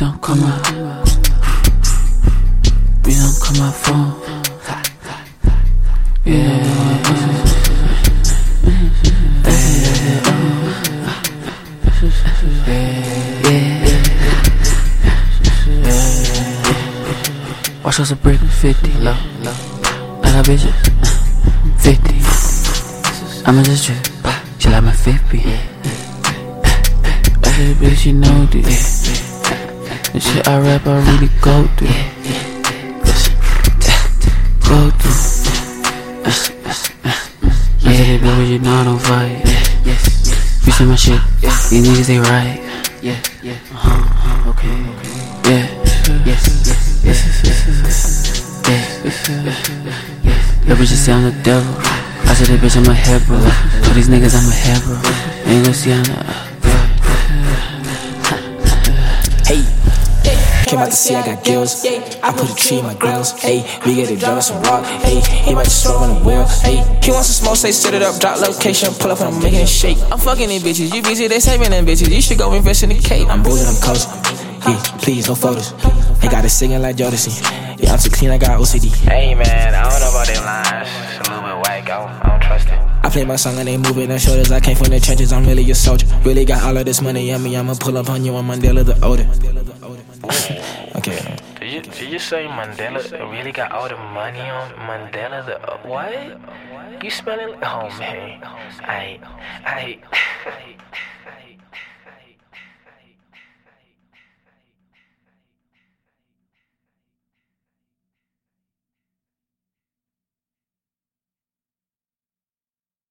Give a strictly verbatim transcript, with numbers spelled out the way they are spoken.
don't call my, please don't call my phone. Yeah. Watch us a brick fifty, low, low. I got bitches, fifty. I'ma just drip, she like my fifty. I said, bitch, you know this. The shit I rap, I really go through. Go through. I said, bitch, you know I don't fight. You see my shit, these niggas, they right. Yeah, yeah, uh-huh, okay, yeah, yes, yes, yes, yes, yes. That bitch just say I'm the devil. I said that bitch I'm a hebrew. For these niggas I'm a hebrew. Ain't gonna see I'm the Came out to see I got gills. I put a tree in my grills. Hey, we get it driving some rock. Hey, he might just throw on the wheel. Hey, he wants some smoke, say set it up, drop location, pull up and I'm making it shake. I'm fucking these bitches, you busy, they saving them bitches. You should go invest in the cake. I'm building them coast. Yeah, please, no photos. They got it singing like Jodeci. Yeah, I'm too clean, I got O C D. Hey man, I don't know about them lines. It's a little bit whack, I don't, I don't trust it. I play my song and they moving their shoulders. I came from the trenches, I'm really a soldier. Really got all of this money on me, I'ma pull up on you, I'm Mandela the older. Okay. Did you, did you say Mandela really got all the money on Mandela the uh, what? You smelling? Oh man, I, I.